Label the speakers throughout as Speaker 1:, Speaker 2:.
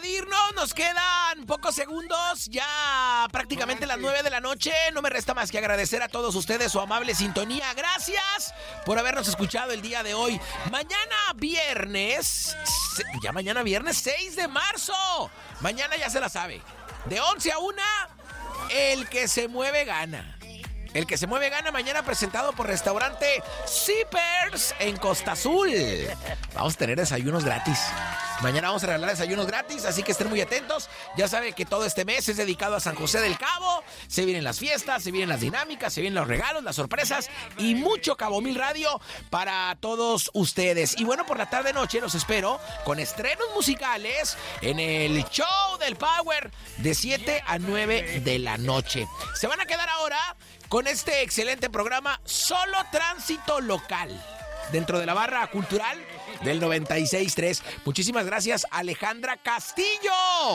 Speaker 1: irnos, nos quedan pocos segundos, ya prácticamente las 9 de la noche. No me resta más que agradecer a todos ustedes su amable sintonía. Gracias por habernos escuchado el día de hoy. Mañana viernes 6 de marzo. Mañana ya se la sabe. De 11 a 1, el que se mueve gana. El que se mueve gana, mañana presentado por Restaurante Zippers en Costa Azul. Vamos a tener desayunos gratis. Mañana vamos a regalar desayunos gratis, así que estén muy atentos. Ya saben que todo este mes es dedicado a San José del Cabo. Se vienen las fiestas, se vienen las dinámicas, se vienen los regalos, las sorpresas y mucho Cabo Mil Radio para todos ustedes. Y bueno, por la tarde-noche los espero con estrenos musicales en el show del Power de 7 a 9 de la noche. Se van a quedar ahora con este excelente programa Solo Tránsito Local, dentro de la barra cultural del 96.3. Muchísimas gracias, Alejandra Castillo.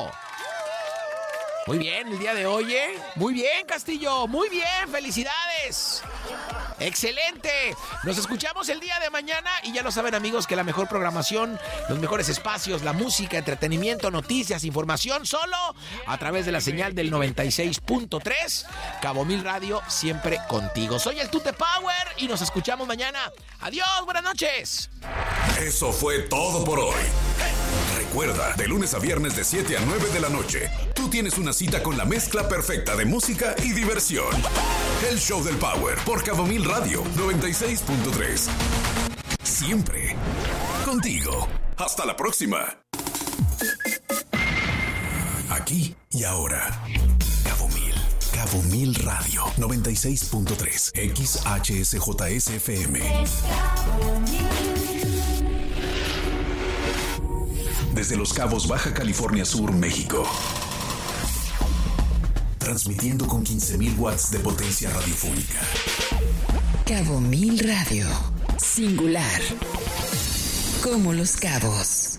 Speaker 1: Muy bien, el día de hoy, ¿eh? Muy bien, Castillo, muy bien, felicidades. Excelente. Nos escuchamos el día de mañana y ya lo saben, amigos, que la mejor programación, los mejores espacios, la música, entretenimiento, noticias, información, solo a través de la señal del 96.3 Cabo Mil Radio, siempre contigo. Soy el Tute Power y nos escuchamos mañana. Adiós, buenas noches.
Speaker 2: Eso fue todo por hoy. Recuerda, de lunes a viernes de 7 a 9 de la noche, tú tienes una cita con la mezcla perfecta de música y diversión. El Show del Power por Cabo Mil Radio 96.3. Siempre contigo. Hasta la próxima. Aquí y ahora. Cabo Mil Radio 96.3 XHSJSFM. Desde Los Cabos, Baja California Sur, México. Transmitiendo con 15,000 watts de potencia radiofónica.
Speaker 3: Cabo Mil Radio. Singular. Como Los Cabos.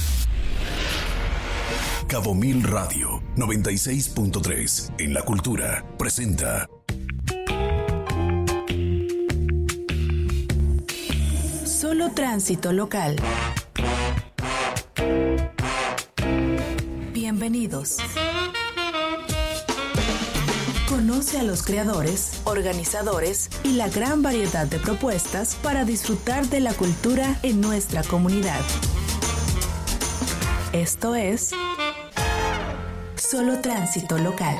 Speaker 2: Cabo Mil Radio 96.3 en la cultura presenta
Speaker 3: Solo Tránsito Local. Bienvenidos. Conoce a los creadores, organizadores y la gran variedad de propuestas para disfrutar de la cultura en nuestra comunidad. Esto es Solo Tránsito Local.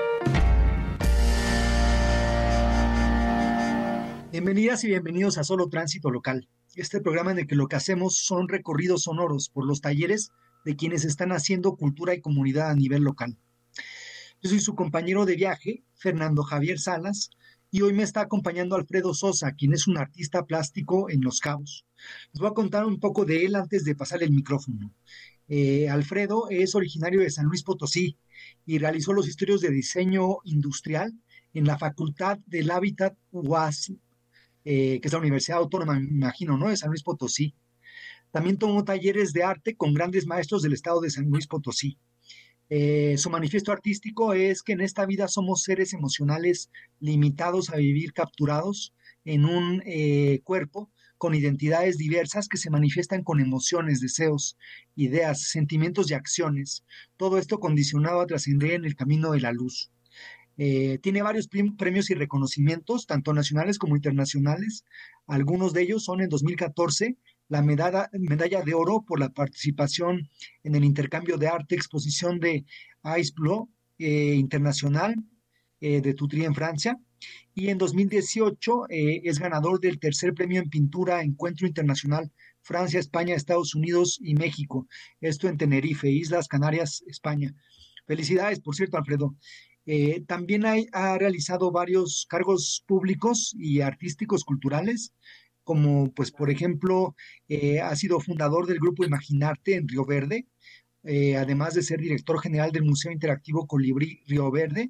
Speaker 4: Bienvenidas y bienvenidos a Solo Tránsito Local, este programa en el que lo que hacemos son recorridos sonoros por los talleres de quienes están haciendo cultura y comunidad a nivel local. Yo soy su compañero de viaje, Fernando Javier Salas, y hoy me está acompañando Alfredo Sosa, quien es un artista plástico en Los Cabos. Les voy a contar un poco de él antes de pasarle el micrófono. Alfredo es originario de San Luis Potosí y realizó los estudios de diseño industrial en la Facultad del Hábitat UAS, que es la Universidad Autónoma, me imagino, ¿no?, de San Luis Potosí. También tomó talleres de arte con grandes maestros del estado de San Luis Potosí. Su manifiesto artístico es que en esta vida somos seres emocionales limitados a vivir capturados en un cuerpo con identidades diversas que se manifiestan con emociones, deseos, ideas, sentimientos y acciones. Todo esto condicionado a trascender en el camino de la luz. Tiene varios premios y reconocimientos, tanto nacionales como internacionales. Algunos de ellos son en 2014, la medalla de oro por la participación en el intercambio de arte, exposición de Ice Blue internacional de Tutri en Francia. Y en 2018 es ganador del tercer premio en pintura Encuentro Internacional Francia, España, Estados Unidos y México. Esto en Tenerife, Islas Canarias, España. Felicidades, por cierto, Alfredo. También ha realizado varios cargos públicos y artísticos culturales, como pues por ejemplo ha sido fundador del grupo Imaginarte en Río Verde, además de ser director general del Museo Interactivo Colibrí Río Verde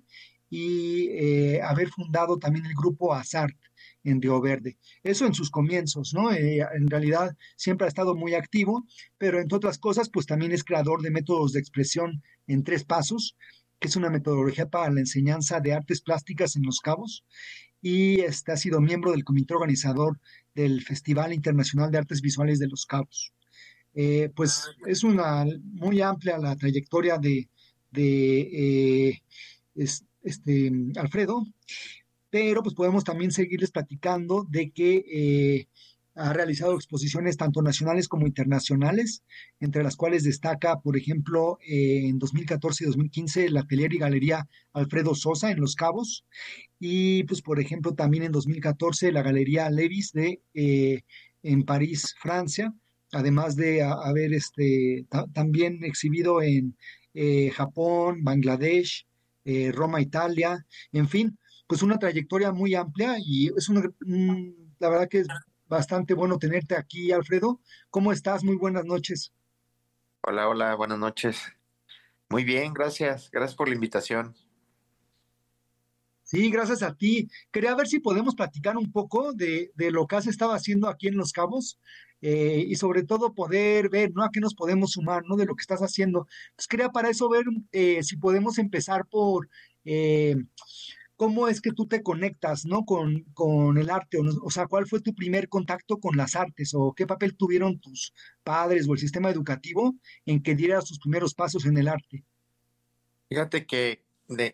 Speaker 4: y haber fundado también el grupo Azart en Río Verde. Eso en sus comienzos, ¿no? En realidad siempre ha estado muy activo, pero entre otras cosas pues también es creador de métodos de expresión en 3 pasos, que es una metodología para la enseñanza de artes plásticas en Los Cabos, y ha sido miembro del comité organizador del Festival Internacional de Artes Visuales de Los Cabos. pues es una muy amplia la trayectoria de Alfredo, pero pues podemos también seguirles platicando de que ha realizado exposiciones tanto nacionales como internacionales, entre las cuales destaca, por ejemplo, en 2014 y 2015 la Atelier y Galería Alfredo Sosa en Los Cabos, y pues por ejemplo también en 2014 la Galería Levis en París, Francia, además de haber también exhibido en Japón, Bangladesh, Roma, Italia, en fin, pues una trayectoria muy amplia y es la verdad que es bastante bueno tenerte aquí, Alfredo. ¿Cómo estás? Muy buenas noches.
Speaker 5: Hola, hola, buenas noches. Muy bien, gracias. Gracias por la invitación.
Speaker 4: Sí, gracias a ti. Quería ver si podemos platicar un poco de lo que has estado haciendo aquí en Los Cabos, y sobre todo poder ver, ¿no? A qué nos podemos sumar, ¿no? De lo que estás haciendo. Pues quería para eso ver si podemos empezar por eh, cómo es que tú te conectas, ¿no? Con el arte, o sea, ¿cuál fue tu primer contacto con las artes o qué papel tuvieron tus padres o el sistema educativo en que dieras tus primeros pasos en el arte?
Speaker 5: Fíjate que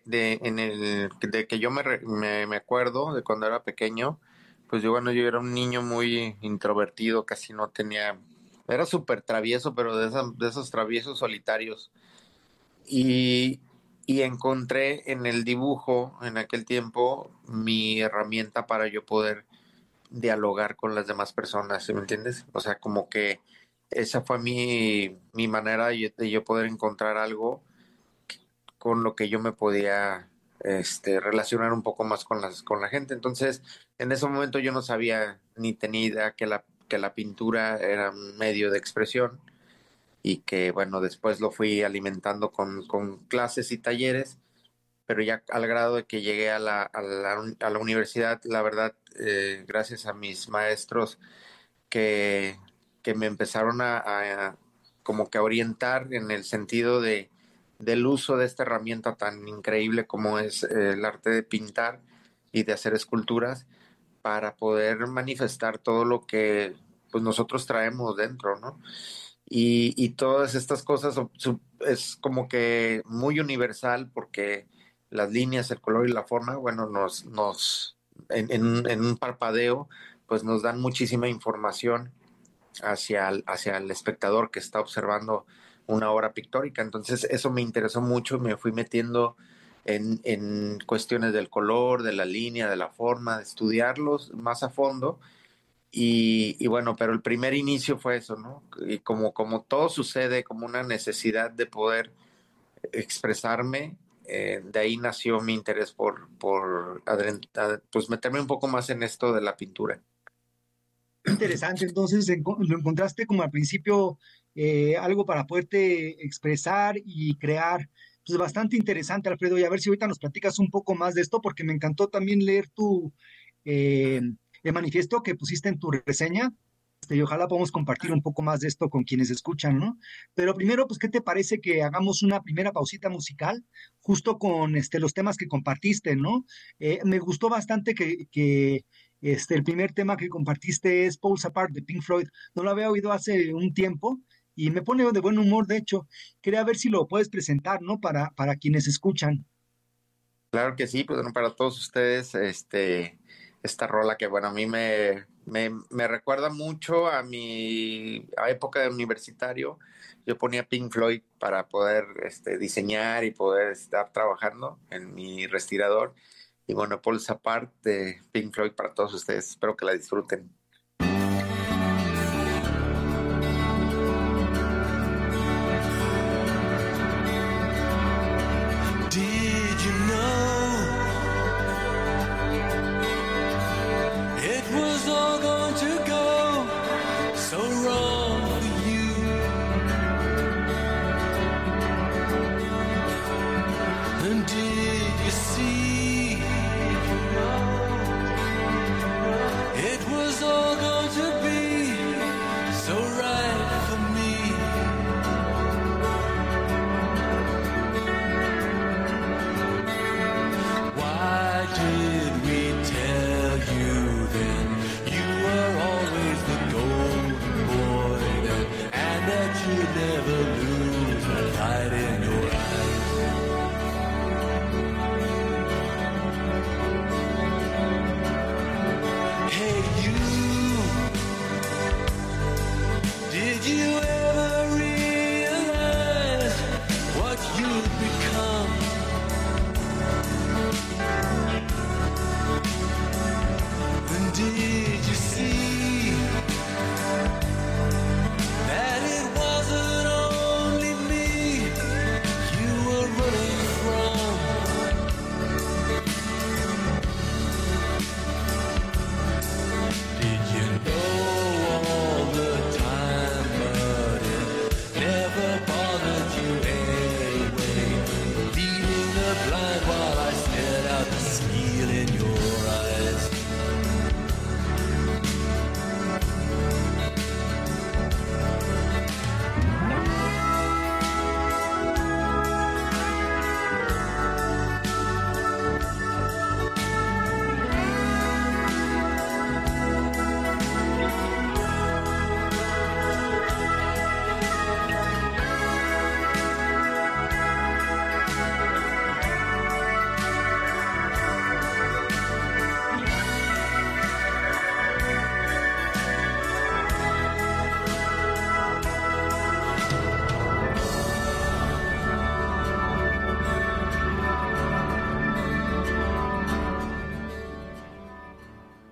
Speaker 5: de que yo me acuerdo de cuando era pequeño, pues yo era un niño muy introvertido, casi no tenía, era súper travieso, pero de esos traviesos solitarios. Y, y encontré en el dibujo, en aquel tiempo, mi herramienta para yo poder dialogar con las demás personas, ¿sí me entiendes? O sea, como que esa fue mi manera de yo poder encontrar algo con lo que yo me podía relacionar un poco más con la gente. Entonces, en ese momento yo no sabía ni tenía idea que la pintura era un medio de expresión y que, bueno, después lo fui alimentando con clases y talleres, pero ya al grado de que llegué a la universidad, la verdad, gracias a mis maestros que me empezaron como que a orientar en el sentido del uso de esta herramienta tan increíble como es el arte de pintar y de hacer esculturas para poder manifestar todo lo que pues nosotros traemos dentro, ¿no? Y todas estas cosas es como que muy universal porque las líneas, el color y la forma, bueno, en un parpadeo, pues nos dan muchísima información hacia el espectador que está observando una obra pictórica. Entonces eso me interesó mucho, me fui metiendo en cuestiones del color, de la línea, de la forma, de estudiarlos más a fondo. Y bueno, pero el primer inicio fue eso, ¿no? Y como todo sucede, como una necesidad de poder expresarme, de ahí nació mi interés por pues meterme un poco más en esto de la pintura.
Speaker 4: Interesante, entonces lo encontraste como al principio algo para poderte expresar y crear. Pues bastante interesante, Alfredo, y a ver si ahorita nos platicas un poco más de esto, porque me encantó también leer el manifiesto que pusiste en tu reseña, y ojalá podamos compartir un poco más de esto con quienes escuchan, ¿no? Pero primero, pues, ¿qué te parece que hagamos una primera pausita musical justo con los temas que compartiste, ¿no? Me gustó bastante que el primer tema que compartiste es Poles Apart de Pink Floyd. No lo había oído hace un tiempo y me pone de buen humor, de hecho. Quería ver si lo puedes presentar, ¿no? Para quienes escuchan.
Speaker 5: Claro que sí, pues bueno, para todos ustedes, esta rola que, bueno, a mí me recuerda mucho a mi época de universitario. Yo ponía Pink Floyd para poder diseñar y poder estar trabajando en mi respirador. Y bueno, Poles Apart de Pink Floyd para todos ustedes. Espero que la disfruten.
Speaker 6: Did you know it was all going to go so wrong for you? And did you see it was all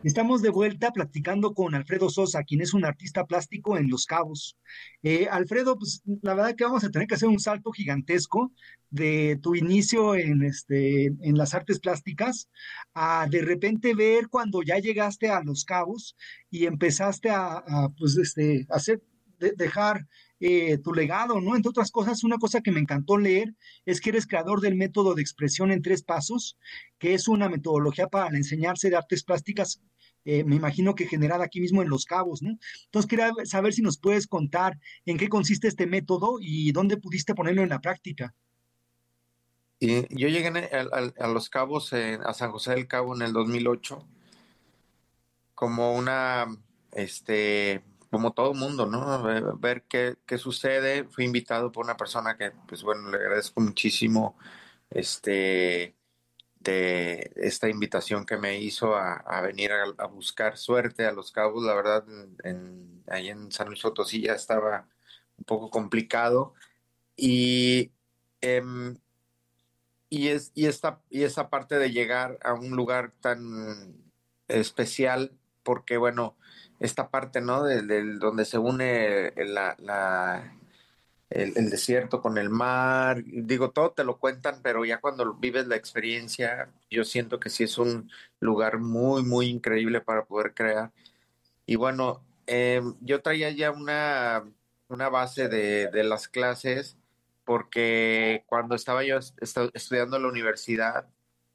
Speaker 4: Estamos de vuelta platicando con Alfredo Sosa, quien es un artista plástico en Los Cabos. Alfredo, pues la verdad que vamos a tener que hacer un salto gigantesco de tu inicio en las artes plásticas a de repente ver cuando ya llegaste a Los Cabos y empezaste pues, hacer, dejar tu legado, ¿no? Entre otras cosas, una cosa que me encantó leer es que eres creador del método de expresión en 3 pasos, que es una metodología para la enseñanza de artes plásticas, me imagino que generada aquí mismo en Los Cabos, ¿no? Entonces quería saber si nos puedes contar en qué consiste este método y dónde pudiste ponerlo en la práctica.
Speaker 5: Y yo llegué a Los Cabos, a San José del Cabo en el 2008, como como todo mundo, ¿no? Ver qué sucede. Fui invitado por una persona que, pues bueno, le agradezco muchísimo, de esta invitación que me hizo a venir a buscar suerte a Los Cabos. La verdad, ahí en San Luis Potosí ya estaba un poco complicado y, em, y esta parte de llegar a un lugar tan especial, porque bueno, esta parte, ¿no? Donde se une el desierto con el mar, digo, todo te lo cuentan, pero ya cuando vives la experiencia, yo siento que sí es un lugar muy, muy increíble para poder crear. Y bueno, yo traía ya una base de las clases, porque cuando estaba yo estudiando en la universidad,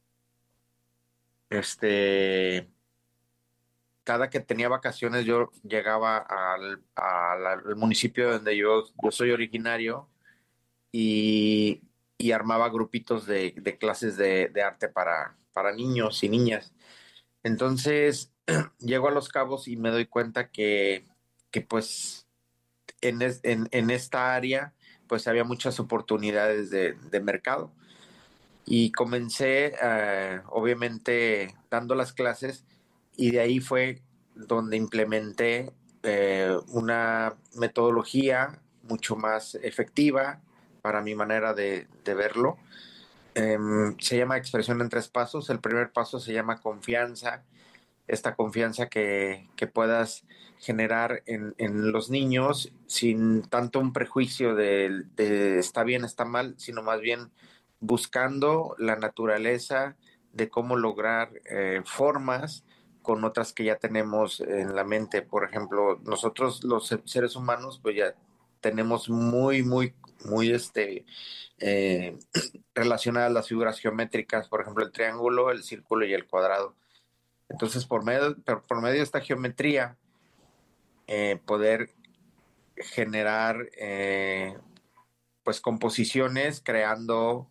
Speaker 5: este, cada que tenía vacaciones yo llegaba al municipio donde yo soy originario y, y armaba grupitos de clases de arte para niños y niñas. Entonces, llego a Los Cabos y me doy cuenta que pues en esta área pues había muchas oportunidades de mercado. Y comencé, obviamente, dando las clases, y de ahí fue donde implementé una metodología mucho más efectiva para mi manera de verlo. Se llama expresión en 3 pasos. El primer paso se llama confianza. Esta confianza que puedas generar en los niños sin tanto un prejuicio de está bien, está mal, sino más bien buscando la naturaleza de cómo lograr formas con otras que ya tenemos en la mente. Por ejemplo, nosotros los seres humanos pues ya tenemos muy, muy, muy eh, relacionadas las figuras geométricas, por ejemplo, el triángulo, el círculo y el cuadrado. Entonces, por medio de esta geometría, poder generar pues composiciones creando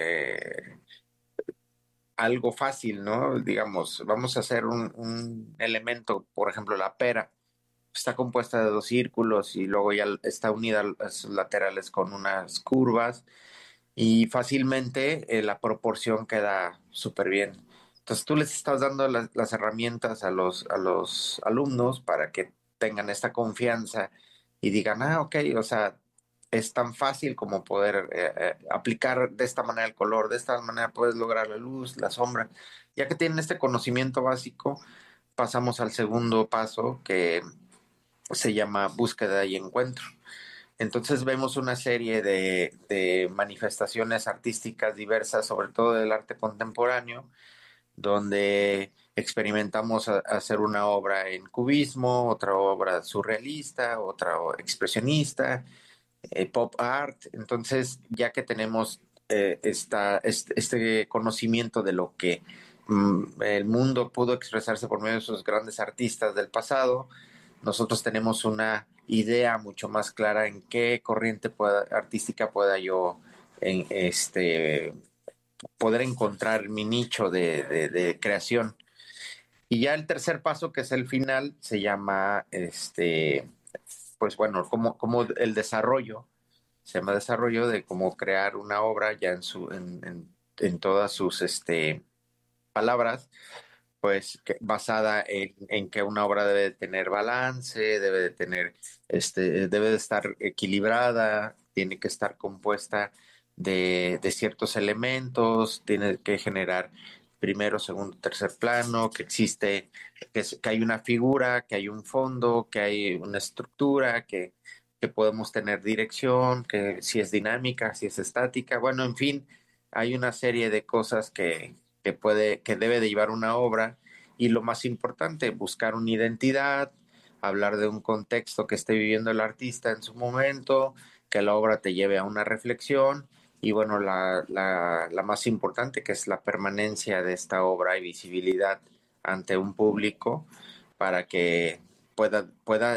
Speaker 5: algo fácil, ¿no? Digamos, vamos a hacer un elemento, por ejemplo, la pera. Está compuesta de 2 círculos y luego ya está unida a sus laterales con unas curvas, y fácilmente la proporción queda súper bien. Entonces tú les estás dando las herramientas a los alumnos para que tengan esta confianza y digan, ok, o sea, es tan fácil como poder aplicar de esta manera el color, de esta manera puedes lograr la luz, la sombra. Ya que tienen este conocimiento básico, pasamos al segundo paso, que se llama búsqueda y encuentro. Entonces vemos una serie de manifestaciones artísticas diversas, sobre todo del arte contemporáneo, donde experimentamos hacer una obra en cubismo, otra obra surrealista, otra expresionista, pop art. Entonces, ya que tenemos este conocimiento de lo que el mundo pudo expresarse por medio de esos grandes artistas del pasado, nosotros tenemos una idea mucho más clara en qué corriente artística pueda yo poder encontrar mi nicho de creación. Y ya el tercer paso, que es el final, se llama, pues bueno, como el desarrollo, se llama desarrollo de cómo crear una obra ya en todas sus palabras, pues basada en que una obra debe de tener balance, debe de estar equilibrada, tiene que estar compuesta de ciertos elementos, tiene que generar primero, segundo, tercer plano, que existe, que hay una figura, que hay un fondo, que hay una estructura, que podemos tener dirección, que si es dinámica, si es estática, bueno, en fin, hay una serie de cosas que debe de llevar una obra, y lo más importante, buscar una identidad, hablar de un contexto que esté viviendo el artista en su momento, que la obra te lleve a una reflexión, y bueno, la más importante, que es la permanencia de esta obra y visibilidad ante un público para que pueda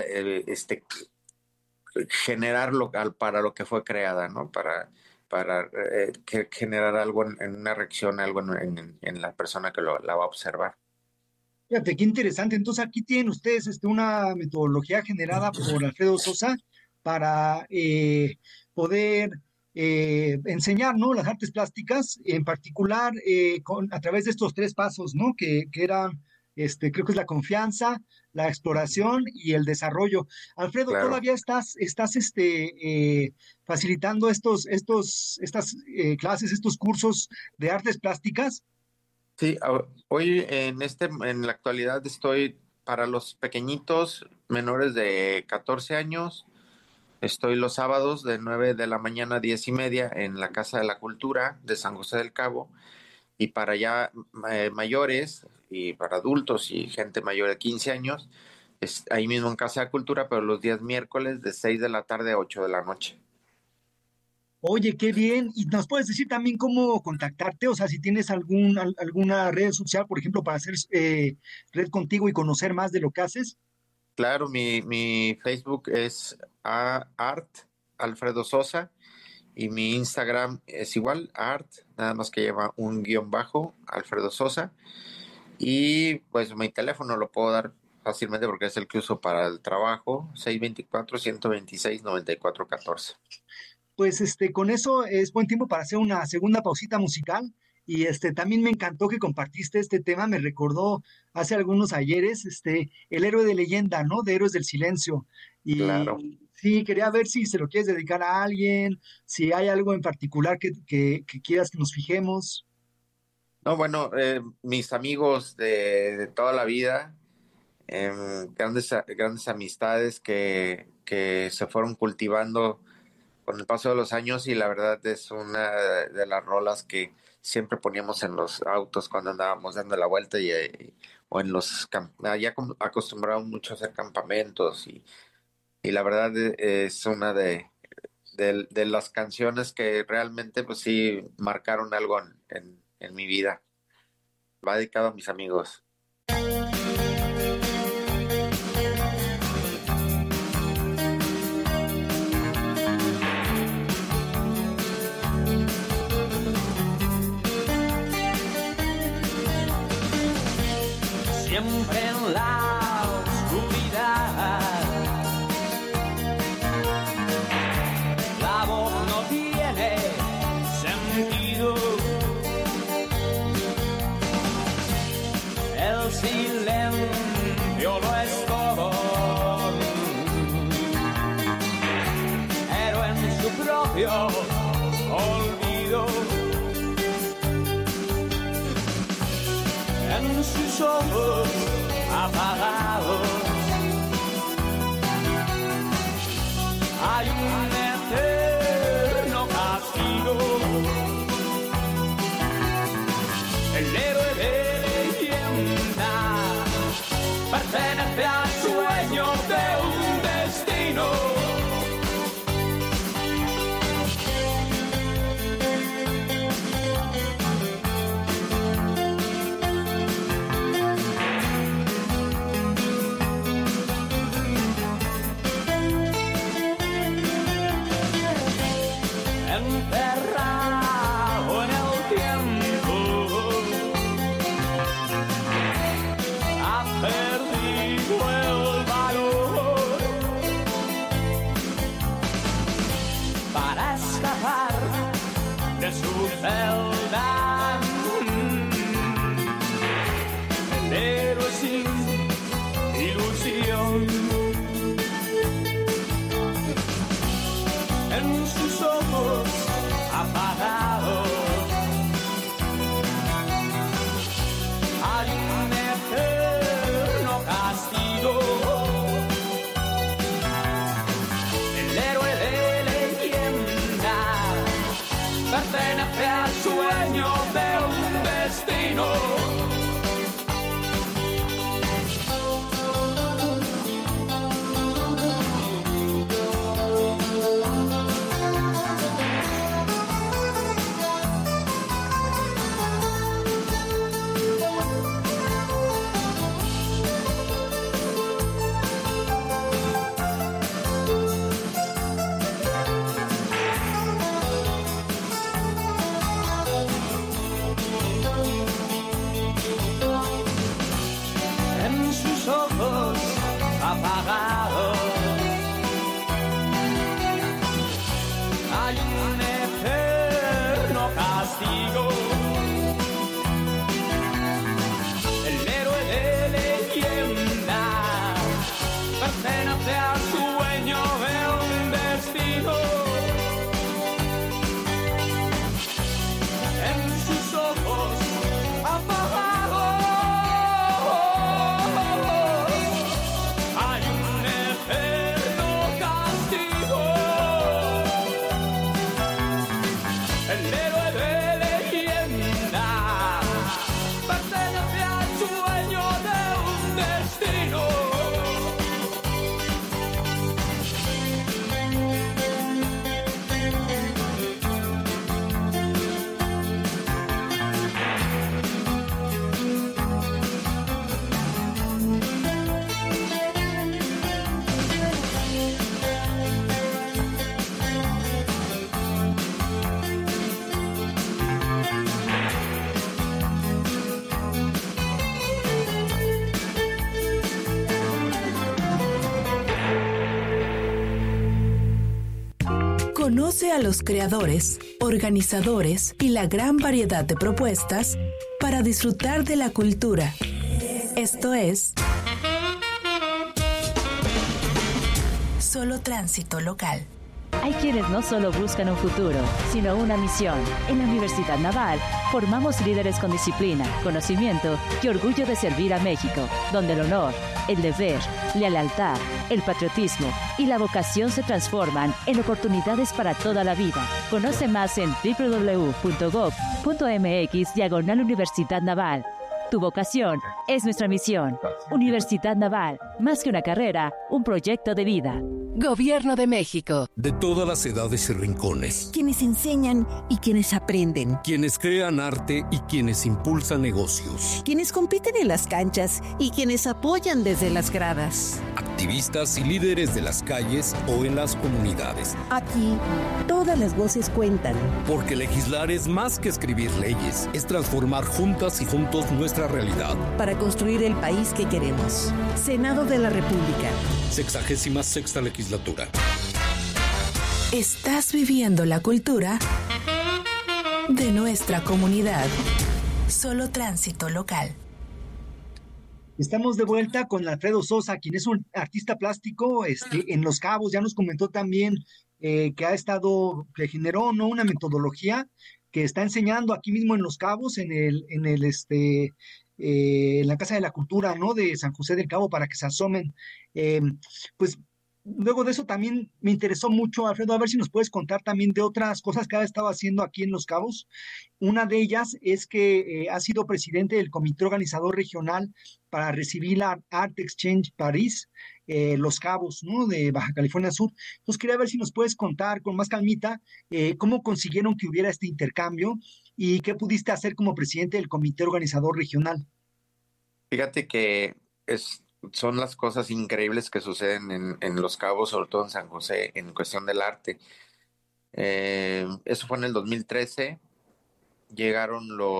Speaker 5: generar para lo que fue creada, ¿no? Para generar algo en una reacción, algo en la persona que la va a observar.
Speaker 4: Fíjate, qué interesante. Entonces aquí tienen ustedes una metodología generada por Alfredo Sosa para poder enseñar, ¿no?, las artes plásticas, en particular a través de estos 3 pasos, ¿no?, que eran, creo que es la confianza, la exploración y el desarrollo. Alfredo,
Speaker 5: Claro.
Speaker 4: ¿todavía estás facilitando estas clases, estos cursos de artes plásticas?
Speaker 5: Sí, hoy en la actualidad estoy para los pequeñitos menores de 14 años. Estoy los sábados de 9 de la mañana a 10:30 en la Casa de la Cultura de San José del Cabo. Y para ya mayores y para adultos y gente mayor de 15 años, es ahí mismo en Casa de la Cultura, pero los días miércoles de 6 de la tarde a 8 de la noche.
Speaker 4: Oye, qué bien. ¿Y nos puedes decir también cómo contactarte? O sea, si tienes alguna red social, por ejemplo, para hacer red contigo y conocer más de lo que haces.
Speaker 5: Claro, mi Facebook es Art Alfredo Sosa, y mi Instagram es igual, Art, nada más que lleva un _ Alfredo Sosa. Y pues mi teléfono lo puedo dar fácilmente porque es el que uso para el trabajo, 624-126-9414.
Speaker 4: Pues con eso es buen tiempo para hacer una segunda pausita musical. Y también me encantó que compartiste este tema, me recordó hace algunos ayeres, el héroe de leyenda, ¿no? De Héroes del Silencio. Y
Speaker 5: Claro.
Speaker 4: sí, quería ver si se lo quieres dedicar a alguien, si hay algo en particular que quieras que nos fijemos.
Speaker 5: No, bueno, mis amigos de toda la vida, grandes amistades que se fueron cultivando con el paso de los años, y la verdad es una de las rolas que siempre poníamos en los autos cuando andábamos dando la vuelta, o en allá acostumbramos mucho a hacer campamentos, y la verdad es una de las canciones que realmente pues sí marcaron algo en mi vida. Va dedicado a mis amigos.
Speaker 6: Siempre en la oscuridad, la voz no tiene sentido, el silencio lo es todo, pero en su propio olvido, en sus ojos apagados hay un eterno castigo. El héroe de leyenda pertenece al sueño de un destino. Enterrado en el tiempo,
Speaker 3: Conoce a los creadores, organizadores y la gran variedad de propuestas para disfrutar de la cultura. Esto es Solo Tránsito Local.
Speaker 7: Hay quienes no solo buscan un futuro, sino una misión. En la Universidad Naval formamos líderes con disciplina, conocimiento y orgullo de servir a México, donde el honor, el deber, la lealtad, el patriotismo y la vocación se transforman en oportunidades para toda la vida. Conoce más en www.gov.mx/Universidad Naval. Tu vocación es nuestra misión. Universidad Naval, más que una carrera, un proyecto de vida.
Speaker 8: Gobierno de México.
Speaker 9: De todas las edades y rincones.
Speaker 8: Quienes enseñan y quienes aprenden.
Speaker 9: Quienes crean arte y quienes impulsan negocios.
Speaker 8: Quienes compiten en las canchas y quienes apoyan desde las gradas.
Speaker 9: Activistas y líderes de las calles o en las comunidades.
Speaker 8: Aquí, todas las voces cuentan.
Speaker 9: Porque legislar es más que escribir leyes. Es transformar juntas y juntos nuestra realidad.
Speaker 8: Para construir el país que queremos. Senado de la República.
Speaker 9: 66ª legislatura.
Speaker 3: Estás viviendo la cultura de nuestra comunidad. Solo Tránsito Local.
Speaker 4: Estamos de vuelta con Alfredo Sosa, quien es un artista plástico en Los Cabos. Ya nos comentó también que que generó, ¿no?, una metodología que está enseñando aquí mismo en Los Cabos, en la Casa de la Cultura, ¿no?, de San José del Cabo, para que se asomen. Pues luego de eso también me interesó mucho, Alfredo, a ver si nos puedes contar también de otras cosas que ha estado haciendo aquí en Los Cabos. Una de ellas es que ha sido presidente del comité organizador regional para recibir la Art Exchange París, Los Cabos, ¿no?, de Baja California Sur. Entonces quería ver si nos puedes contar con más calmita cómo consiguieron que hubiera este intercambio y qué pudiste hacer como presidente del comité organizador regional.
Speaker 5: Fíjate que son las cosas increíbles que suceden en Los Cabos, sobre todo en San José, en cuestión del arte. Eso fue en el 2013. Llega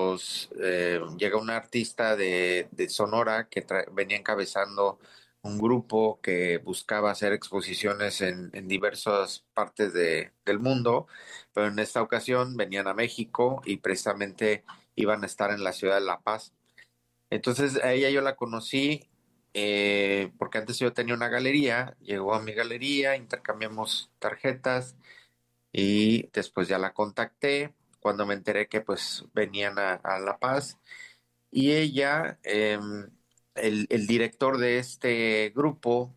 Speaker 5: un artista de Sonora que venía encabezando un grupo que buscaba hacer exposiciones en diversas partes del mundo, pero en esta ocasión venían a México y precisamente iban a estar en la ciudad de La Paz. Entonces a ella yo la conocí porque antes yo tenía una galería, llegó a mi galería, intercambiamos tarjetas y después ya la contacté cuando me enteré que pues venían a La Paz, y ella, el director de este grupo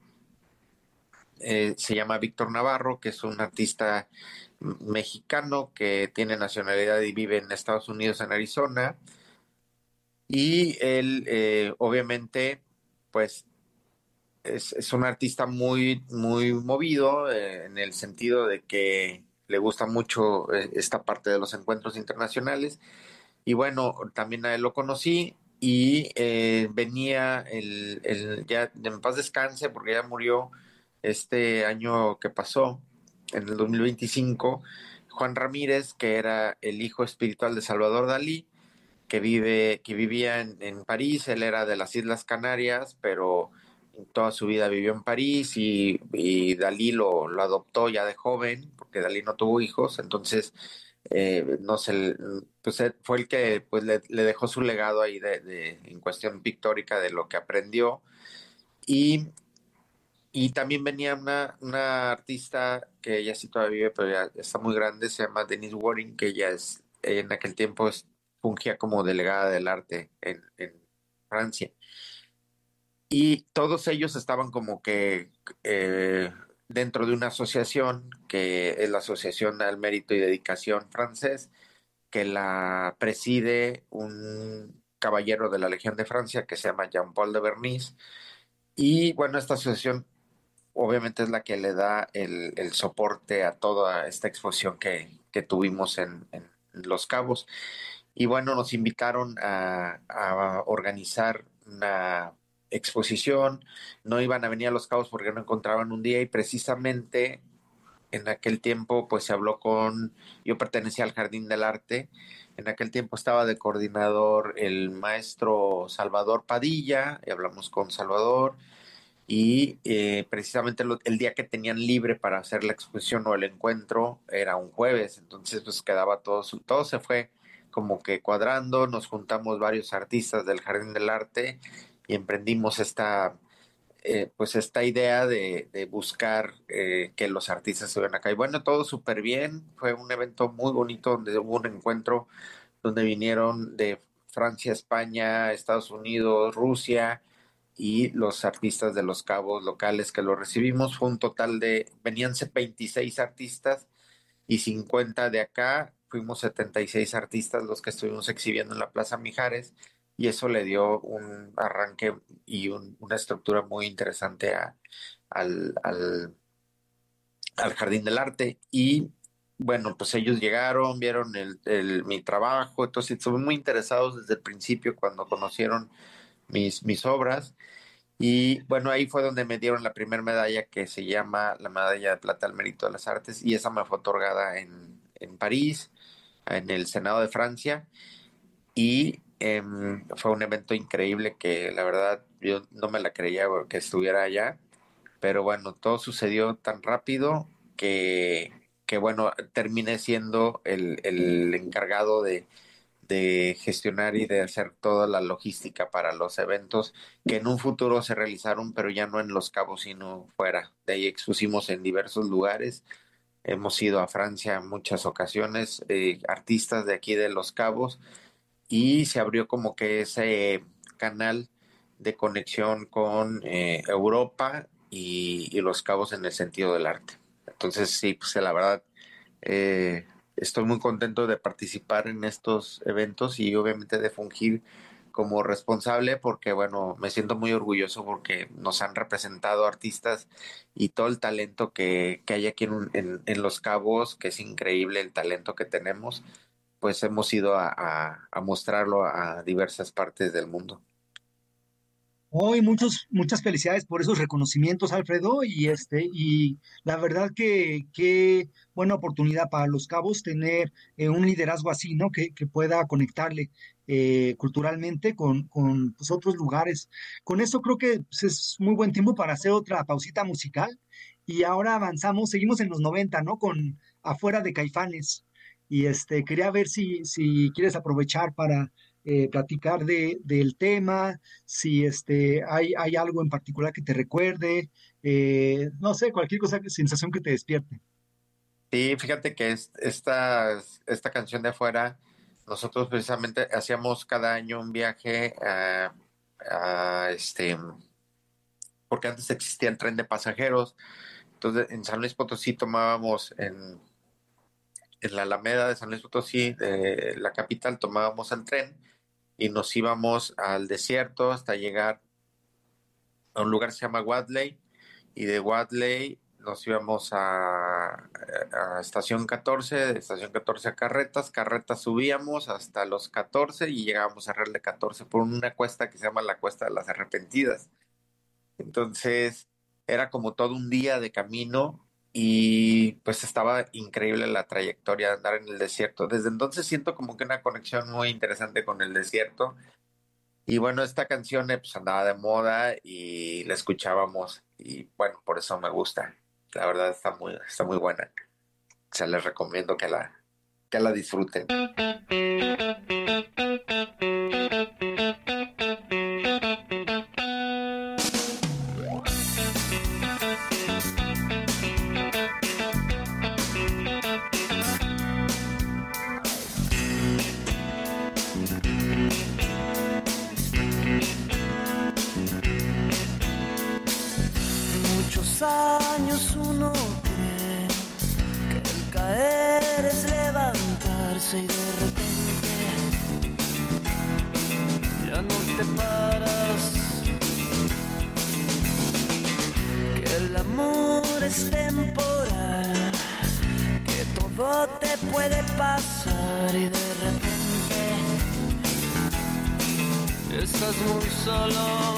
Speaker 5: se llama Víctor Navarro, que es un artista mexicano que tiene nacionalidad y vive en Estados Unidos, en Arizona, y él obviamente pues es un artista muy, muy movido en el sentido de que le gusta mucho esta parte de los encuentros internacionales. Y bueno, también a él lo conocí y venía ya en paz descanse, porque ya murió este año que pasó, en el 2025, Juan Ramírez, que era el hijo espiritual de Salvador Dalí, que vivía en París. Él era de las Islas Canarias, pero toda su vida vivió en París, y Dalí lo adoptó ya de joven, porque Dalí no tuvo hijos. Entonces pues fue el que pues le dejó su legado ahí en cuestión pictórica de lo que aprendió. Y también venía una artista que ella sí todavía vive, pero ya está muy grande, se llama Denise Waring, que ella en aquel tiempo fungía como delegada del arte en Francia. Y todos ellos estaban como que dentro de una asociación, que es la Asociación al Mérito y Dedicación Francés, que la preside un caballero de la Legión de Francia que se llama Jean-Paul de Bernis. Y bueno, esta asociación obviamente es la que le da el soporte a toda esta exposición que tuvimos en Los Cabos. Y bueno, nos invitaron a organizar una exposición. No iban a venir a Los Cabos porque no encontraban un día, y precisamente en aquel tiempo pues se habló yo pertenecía al Jardín del Arte. En aquel tiempo estaba de coordinador el maestro Salvador Padilla, y hablamos con Salvador, y precisamente el día que tenían libre para hacer la exposición o el encuentro era un jueves, entonces pues quedaba todo se fue como que cuadrando, nos juntamos varios artistas del Jardín del Arte y emprendimos esta idea de buscar que los artistas se vean acá. Y bueno, todo súper bien, fue un evento muy bonito donde hubo un encuentro donde vinieron de Francia, España, Estados Unidos, Rusia y los artistas de Los Cabos locales que lo recibimos. Fue un total venían 26 artistas y 50 de acá, fuimos 76 artistas los que estuvimos exhibiendo en la Plaza Mijares, y eso le dio un arranque y una estructura muy interesante al Jardín del Arte. Y bueno, pues ellos llegaron, vieron mi trabajo, entonces estuvieron muy interesados desde el principio cuando conocieron mis obras. Y bueno, ahí fue donde me dieron la primera medalla, que se llama la Medalla de Plata al Mérito de las Artes, y esa me fue otorgada en París, en el Senado de Francia, y fue un evento increíble que la verdad yo no me la creía que estuviera allá, pero bueno, todo sucedió tan rápido que bueno, terminé siendo el encargado de gestionar y de hacer toda la logística para los eventos que en un futuro se realizaron, pero ya no en Los Cabos, sino fuera. De ahí expusimos en diversos lugares. Hemos ido a Francia en muchas ocasiones, artistas de aquí de Los Cabos, y se abrió como que ese canal de conexión con Europa y Los Cabos en el sentido del arte. Entonces sí, pues la verdad estoy muy contento de participar en estos eventos y obviamente de fungir como responsable, porque bueno, me siento muy orgulloso porque nos han representado artistas y todo el talento que hay aquí en Los Cabos, que es increíble el talento que tenemos, pues hemos ido a mostrarlo a diversas partes del mundo.
Speaker 4: Hoy muchas felicidades por esos reconocimientos, Alfredo, y la verdad que qué buena oportunidad para Los Cabos tener un liderazgo así, ¿no? Que pueda conectarle culturalmente con pues, otros lugares. Con esto creo que pues, es muy buen tiempo para hacer otra pausita musical, y ahora seguimos en los 90, ¿no? Con Afuera de Caifanes, y quería ver si quieres aprovechar para platicar del tema, si hay algo en particular que te recuerde, no sé, cualquier sensación que te despierte.
Speaker 5: Sí, fíjate que esta canción de Afuera, nosotros precisamente hacíamos cada año un viaje porque antes existía el tren de pasajeros. Entonces en San Luis Potosí tomábamos en la Alameda de San Luis Potosí, la capital, tomábamos el tren y nos íbamos al desierto hasta llegar a un lugar que se llama Wadley, y de Wadley nos íbamos a Estación 14, de Estación 14 a Carretas subíamos hasta los 14 y llegábamos a Real de 14 por una cuesta que se llama la Cuesta de las Arrepentidas. Entonces era como todo un día de camino, y pues estaba increíble la trayectoria de andar en el desierto. Desde entonces siento como que una conexión muy interesante con el desierto, y bueno, esta canción pues andaba de moda y la escuchábamos, y bueno, por eso me gusta. La verdad está muy buena. O sea, les recomiendo que la disfruten.
Speaker 6: Años uno cree que el caer es levantarse, y de repente ya no te paras, que el amor es temporal, que todo te puede pasar, y de repente estás muy solo.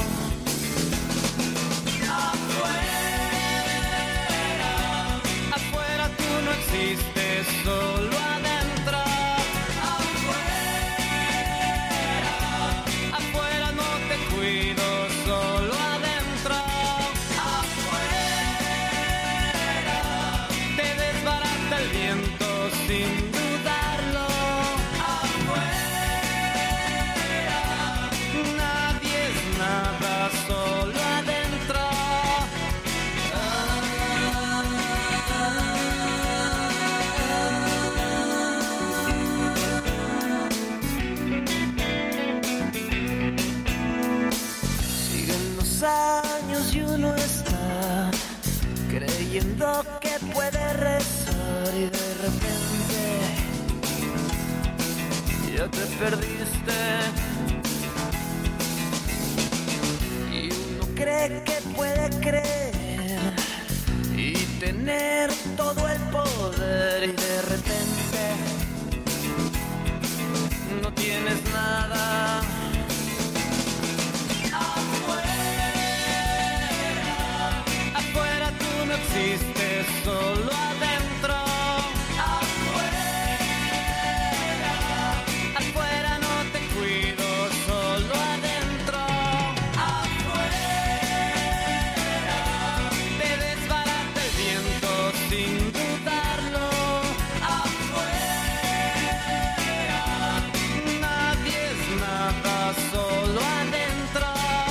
Speaker 6: Afuera tú no existes, solo adentro. Afuera no te cuido, solo adentro. ya te perdiste. Y uno cree que puede creer y tener todo el poder, y de repente no tienes nada. Afuera tú no existes, solo adentro. Afuera no te cuido, solo adentro. Afuera te desbarata el viento sin dudarlo. Afuera nadie es nada, solo adentro.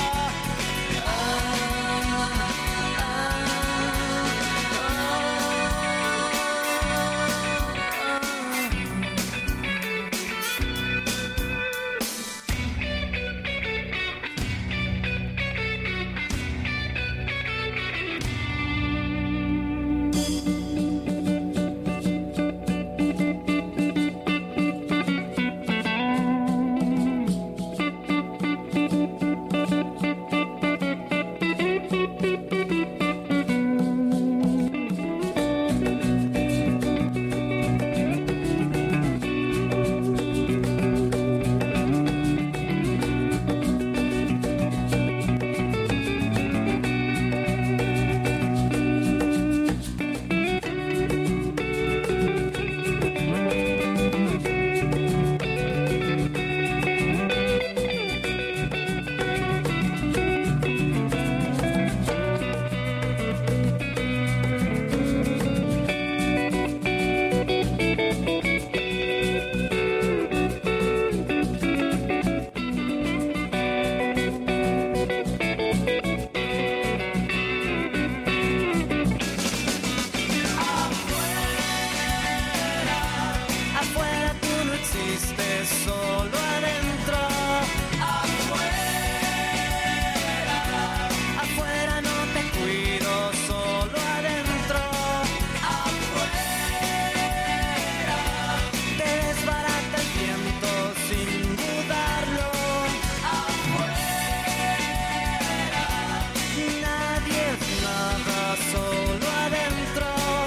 Speaker 6: Afuera tú no existes, solo adentro. Afuera no te cuido, solo adentro. Afuera te desbarata el viento sin dudarlo. Afuera nadie es nada, solo adentro.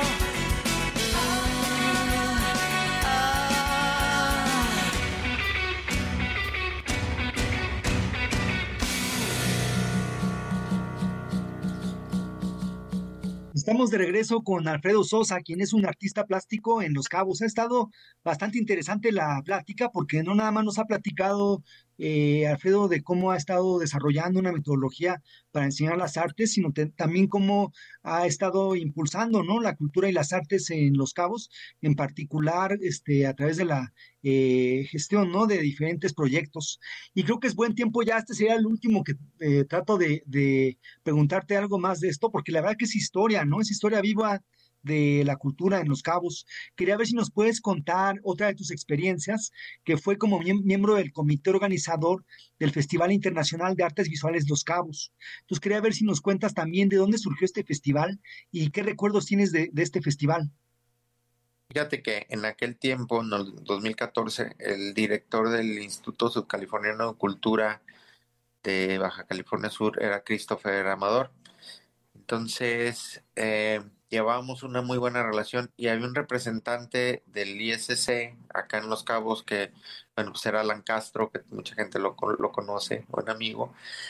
Speaker 4: Estamos de regreso con Alfredo Sosa, quien es un artista plástico en Los Cabos. Ha estado bastante interesante la plática porque no nada más nos ha platicado Alfredo de cómo ha estado desarrollando una metodología para enseñar las artes, sino también cómo ha estado impulsando, ¿no?, la cultura y las artes en Los Cabos, en particular a través de la gestión, ¿no?, de diferentes proyectos. Y creo que es buen tiempo ya, este sería el último que trato de preguntarte algo más de esto, porque la verdad que es historia, ¿no? Es historia viva de la cultura en Los Cabos. Quería ver si nos puedes contar otra de tus experiencias, que fue como miembro del comité organizador del Festival Internacional de Artes Visuales Los Cabos. Entonces quería ver si nos cuentas también de dónde surgió este festival y qué recuerdos tienes de este festival.
Speaker 5: Fíjate que en aquel tiempo, en el 2014, el director del Instituto Subcaliforniano de Cultura de Baja California Sur era Christopher Amador. Entonces, llevábamos una muy buena relación y había un representante del ISC acá en Los Cabos que, bueno, pues era Alan Castro, que mucha gente lo conoce, buen amigo,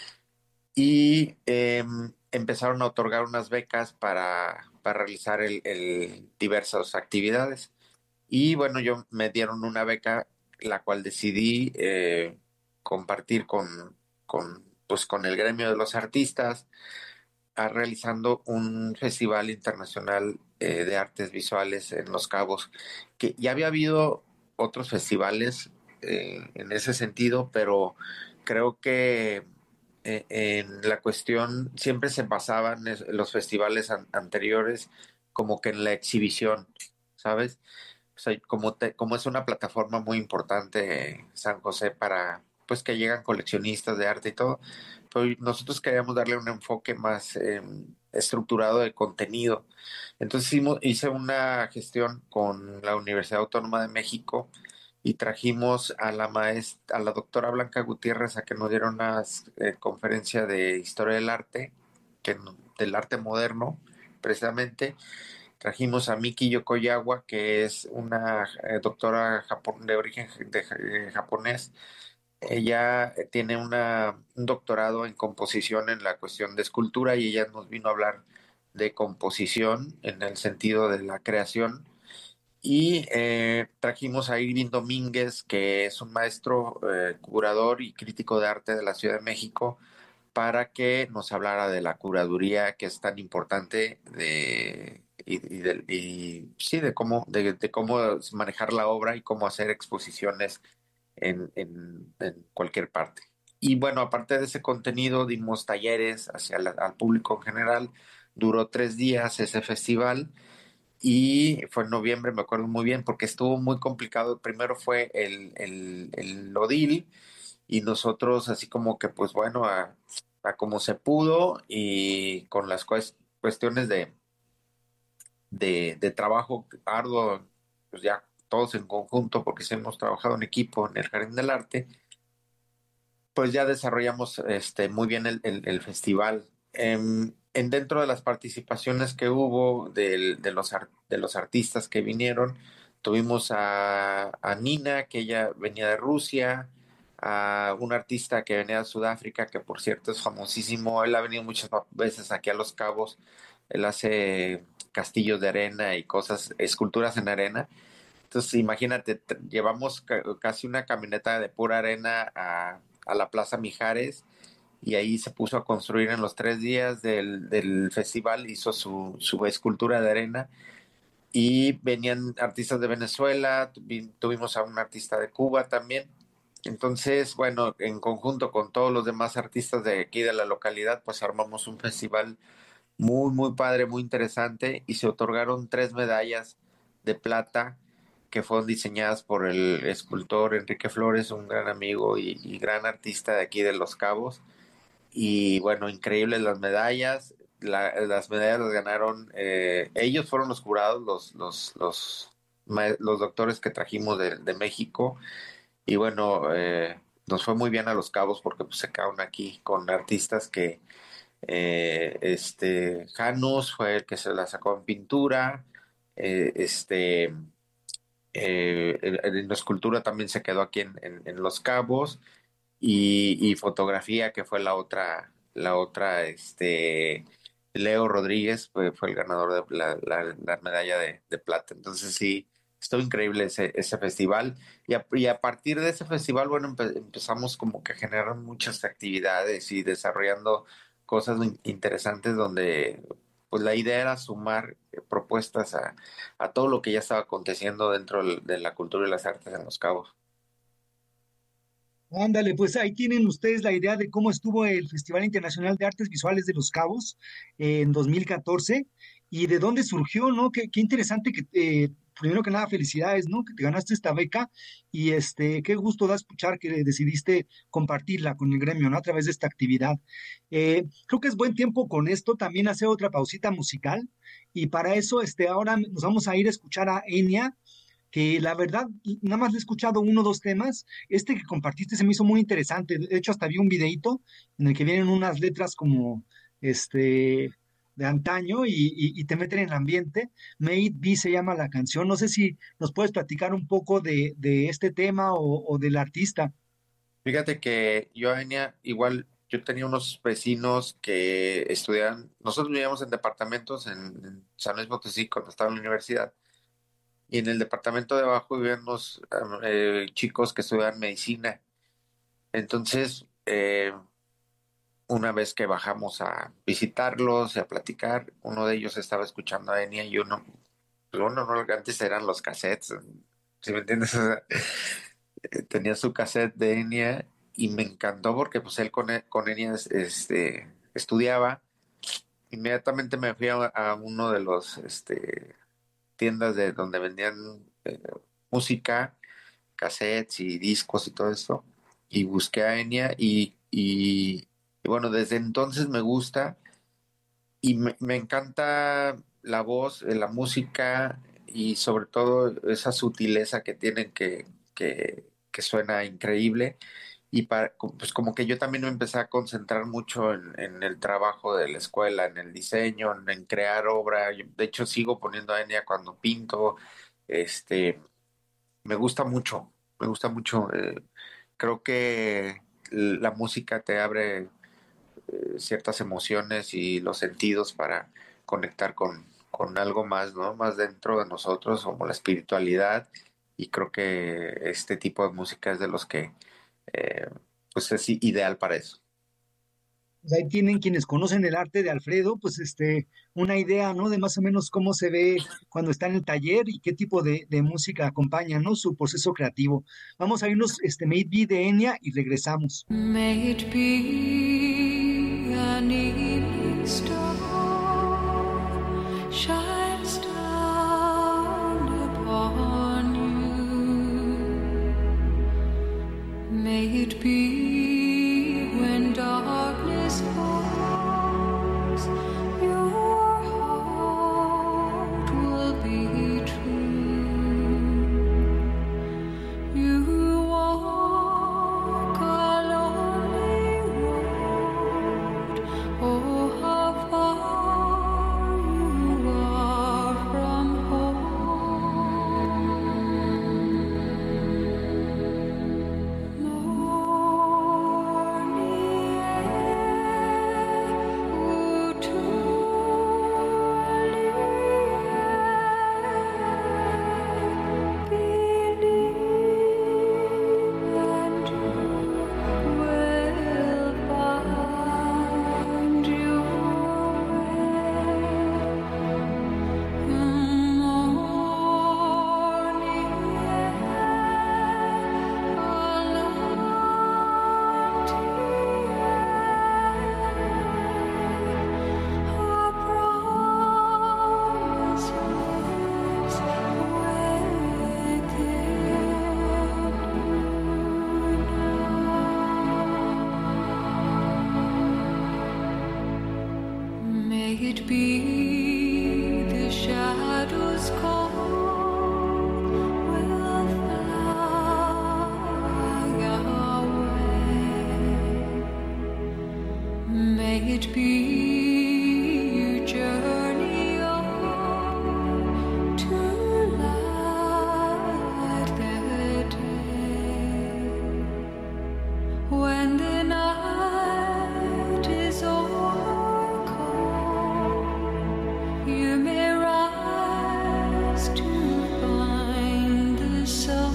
Speaker 5: y empezaron a otorgar unas becas para realizar diversas actividades. Y bueno, me dieron una beca, la cual decidí compartir con el gremio de los artistas, realizando un festival internacional de artes visuales en Los Cabos, que ya había habido otros festivales en ese sentido, pero creo que en la cuestión siempre se basaban los festivales anteriores como que en la exhibición, ¿sabes? O sea, como es una plataforma muy importante San José para, pues, que llegan coleccionistas de arte y todo, pero nosotros queríamos darle un enfoque más estructurado de contenido. Entonces hice una gestión con la Universidad Autónoma de México y trajimos a a la doctora Blanca Gutiérrez a que nos diera una conferencia de historia del arte, del arte moderno, precisamente. Trajimos a Miki Yokoyawa, que es una doctora de origen japonés. Ella tiene un doctorado en composición en la cuestión de escultura y ella nos vino a hablar de composición en el sentido de la creación. Y trajimos a Irving Domínguez, que es un maestro, curador y crítico de arte de la Ciudad de México, para que nos hablara de la curaduría que es tan importante sí, de cómo manejar la obra y cómo hacer exposiciones en cualquier parte. Y bueno, aparte de ese contenido, dimos talleres al público en general. Duró 3 días ese festival y fue en noviembre, me acuerdo muy bien, porque estuvo muy complicado. Primero fue el Odil y nosotros así como que pues bueno, a como se pudo y con las cuestiones de trabajo arduo, pues ya todos en conjunto, porque sí hemos trabajado en equipo en el Jardín del Arte, pues ya desarrollamos muy bien el festival. Dentro de las participaciones que hubo de los artistas que vinieron, tuvimos a Nina, que ella venía de Rusia, a un artista que venía de Sudáfrica, que por cierto es famosísimo. Él ha venido muchas veces aquí a Los Cabos. Él hace castillos de arena y esculturas en arena. Entonces, imagínate, llevamos casi una camioneta de pura arena a la Plaza Mijares y ahí se puso a construir en los 3 días del festival, hizo su escultura de arena y venían artistas de Venezuela, tuvimos a un artista de Cuba también. Entonces, bueno, en conjunto con todos los demás artistas de aquí de la localidad, pues armamos un festival muy, muy padre, muy interesante, y se otorgaron 3 medallas de plata que fueron diseñadas por el escultor Enrique Flores, un gran amigo y gran artista de aquí de Los Cabos. Y bueno, increíbles las medallas. Las medallas las ganaron, ellos fueron los jurados, los doctores que trajimos de México. Y bueno, nos fue muy bien a Los Cabos porque pues, se quedaron aquí con artistas que Janus fue el que se la sacó en pintura, en la escultura también se quedó aquí en Los Cabos, y fotografía, que fue Leo Rodríguez fue el ganador de la medalla de plata. Entonces sí, estuvo increíble ese festival, y a partir de ese festival, bueno, empezamos como que a generar muchas actividades y desarrollando cosas muy interesantes donde pues la idea era sumar propuestas a todo lo que ya estaba aconteciendo dentro de la cultura y las artes en Los Cabos.
Speaker 4: Ándale, pues ahí tienen ustedes la idea de cómo estuvo el Festival Internacional de Artes Visuales de Los Cabos en 2014 y de dónde surgió, ¿no? Qué interesante que, primero que nada, felicidades, ¿no? Que te ganaste esta beca y qué gusto da escuchar que decidiste compartirla con el gremio, ¿no? A través de esta actividad. Creo que es buen tiempo con esto también hacer otra pausita musical y para eso, ahora nos vamos a ir a escuchar a Enya, que la verdad, nada más le he escuchado uno o dos temas. Este que compartiste se me hizo muy interesante. De hecho, hasta vi un videíto en el que vienen unas letras como de antaño y te meten en el ambiente. Made Be se llama la canción. No sé si nos puedes platicar un poco de este tema o del artista.
Speaker 5: Fíjate que yo venía igual. Yo tenía unos vecinos que estudiaban, nosotros vivíamos en departamentos en San Luis Potosí cuando estaba en la universidad. Y en el departamento de abajo vivían unos chicos que estudiaban medicina. Entonces, una vez que bajamos a visitarlos y a platicar, uno de ellos estaba escuchando a Enya y no, antes eran los cassettes, ¿sí me entiendes? O sea, tenía su cassette de Enya y me encantó porque pues él con Enya estudiaba. Inmediatamente me fui a uno de los tiendas de donde vendían música, cassettes y discos y todo eso, y busqué a Enya y bueno, desde entonces me gusta y me encanta la voz, la música y sobre todo esa sutileza que tienen que suena increíble. Y pues como que yo también me empecé a concentrar mucho en el trabajo de la escuela, en el diseño, en crear obra. De hecho, sigo poniendo a Enya cuando pinto. Este, me gusta mucho, me gusta mucho. Creo que la música te abre ciertas emociones y los sentidos para conectar con algo más, ¿no? Más dentro de nosotros, como la espiritualidad. Y creo que este tipo de música es de los que pues es ideal para eso.
Speaker 4: Pues ahí tienen quienes conocen el arte de Alfredo, pues una idea, ¿no? De más o menos cómo se ve cuando está en el taller y qué tipo de música acompaña, ¿no? Su proceso creativo. Vamos a irnos, May It Be de Enya y regresamos.
Speaker 6: May it be an evening star shines down upon you. May it be when darkness falls, your heart will be true. You walk a lonely road. Oh, how far you are from home. Morning May it be the shadows call will fly away. May it be you journey on to light the day. When the night is overcome, you may rise to find the sun.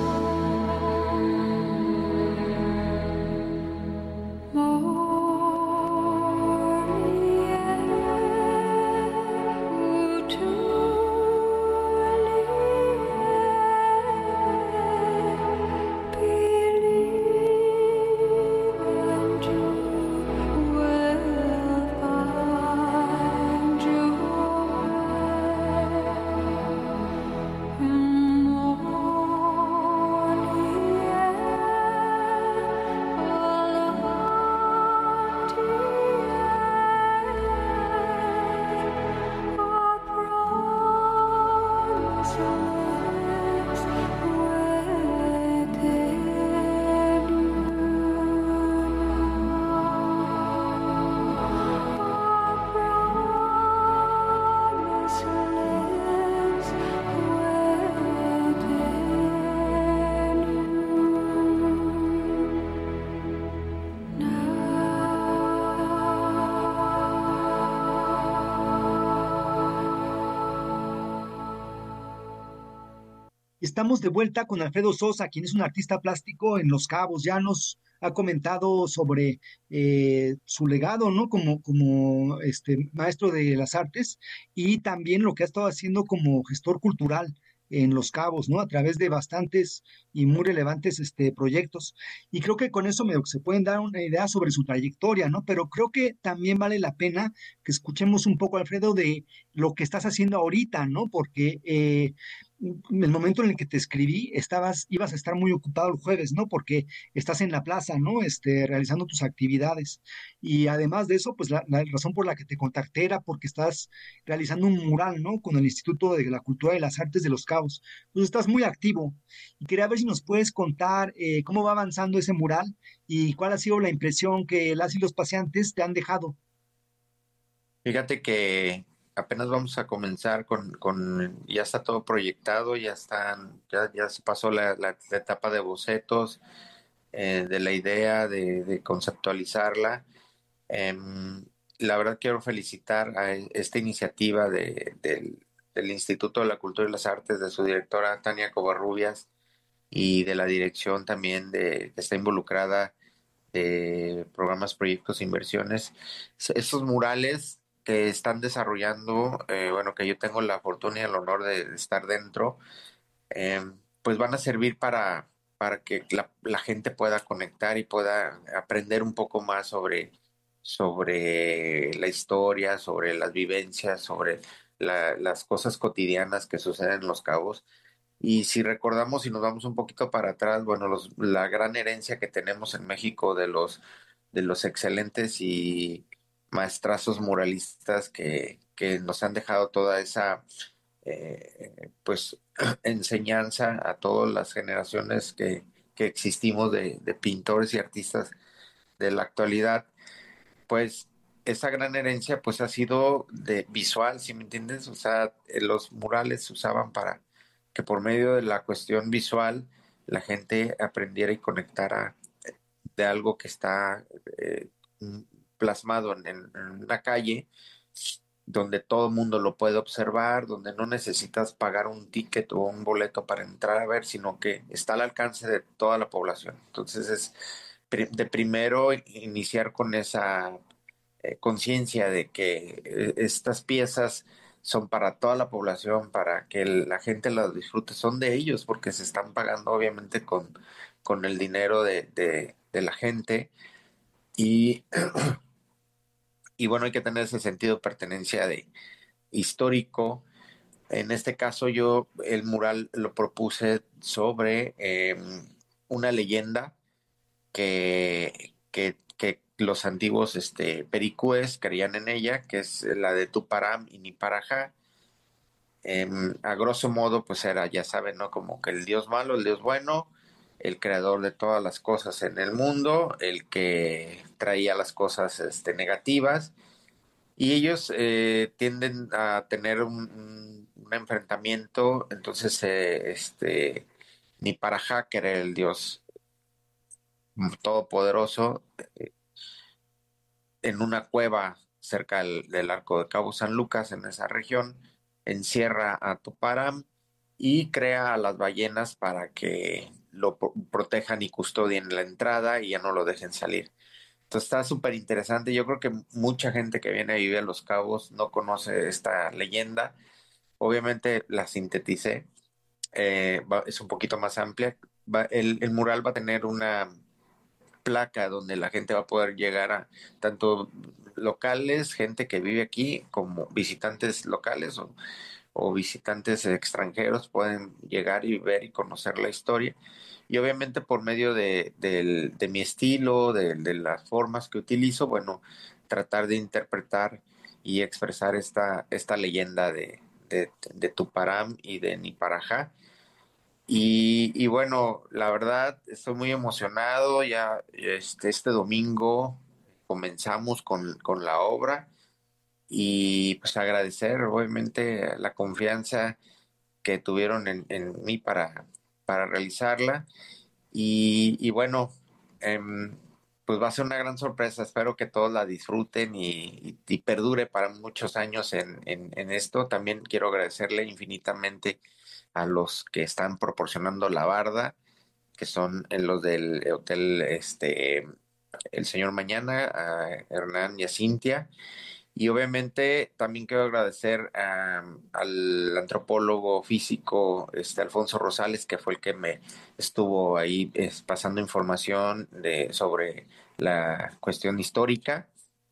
Speaker 4: Estamos de vuelta con Alfredo Sosa, quien es un artista plástico en Los Cabos. Ya nos ha comentado sobre su legado, ¿no? Como maestro de las artes y también lo que ha estado haciendo como gestor cultural en Los Cabos, ¿no? A través de bastantes y muy relevantes proyectos. Y creo que con eso se pueden dar una idea sobre su trayectoria, ¿no? Pero creo que también vale la pena que escuchemos un poco, Alfredo, de lo que estás haciendo ahorita, ¿no? Porque el momento en el que te escribí, ibas a estar muy ocupado el jueves, ¿no? Porque estás en la plaza, ¿no? Realizando tus actividades. Y además de eso, pues la razón por la que te contacté era porque estás realizando un mural, ¿no? Con el Instituto de la Cultura y las Artes de Los Cabos. Entonces estás muy activo. Y quería ver si nos puedes contar cómo va avanzando ese mural y cuál ha sido la impresión que las y los paseantes te han dejado.
Speaker 5: Fíjate que apenas vamos a comenzar ya está todo proyectado, ya se pasó la etapa de bocetos, de la idea, de conceptualizarla. Em, la verdad quiero felicitar a esta iniciativa del Instituto de la Cultura y las Artes, de su directora Tania Covarrubias y de la dirección también que está involucrada de programas, proyectos e inversiones. Estos murales que están desarrollando, bueno, que yo tengo la fortuna y el honor de estar dentro, pues van a servir para que la gente pueda conectar y pueda aprender un poco más sobre la historia, sobre las vivencias, sobre las cosas cotidianas que suceden en Los Cabos. Y si recordamos y nos vamos un poquito para atrás, bueno, la gran herencia que tenemos en México de los excelentes y maestrazos muralistas que nos han dejado toda esa pues enseñanza a todas las generaciones que existimos de pintores y artistas de la actualidad, pues esa gran herencia pues ha sido de visual, ¿sí me entiendes? O sea, los murales se usaban para que por medio de la cuestión visual la gente aprendiera y conectara de algo que está plasmado en una calle donde todo el mundo lo puede observar, donde no necesitas pagar un ticket o un boleto para entrar a ver, sino que está al alcance de toda la población. Entonces es de primero iniciar con esa conciencia de que estas piezas son para toda la población, para que la gente las disfrute, son de ellos, porque se están pagando obviamente con el dinero de la gente. Y, y bueno, hay que tener ese sentido de pertenencia de histórico. En este caso yo el mural lo propuse sobre una leyenda que los antiguos pericúes creían en ella, que es la de Tuparam y Niparajá. A grosso modo, pues era, ya saben, ¿no? Como que el dios malo, el dios bueno, el creador de todas las cosas en el mundo, el que traía las cosas negativas, y ellos tienden a tener un enfrentamiento. Entonces Niparajá, que era el dios todopoderoso, en una cueva cerca del arco de Cabo San Lucas, en esa región, encierra a Tuparam y crea a las ballenas para que lo protejan y custodien la entrada y ya no lo dejen salir. Entonces está súper interesante. Yo creo que mucha gente que viene a vivir a Los Cabos no conoce esta leyenda. Obviamente la sinteticé, es un poquito más amplia. El mural va a tener una placa donde la gente va a poder llegar a tanto locales, gente que vive aquí, como visitantes locales o visitantes extranjeros pueden llegar y ver y conocer la historia. Y obviamente por medio de mi estilo, de las formas que utilizo, bueno, tratar de interpretar y expresar esta leyenda de Tuparam y de Niparajá. Y bueno, la verdad estoy muy emocionado. Ya este domingo comenzamos con la obra y pues agradecer obviamente la confianza que tuvieron en mí para realizarla. Y bueno, pues va a ser una gran sorpresa. Espero que todos la disfruten y perdure para muchos años en esto. También quiero agradecerle infinitamente a los que están proporcionando la barda, que son los del hotel El Señor Mañana, a Hernán y a Cintia. Y obviamente también quiero agradecer al antropólogo físico Alfonso Rosales, que fue el que me estuvo ahí pasando información sobre la cuestión histórica.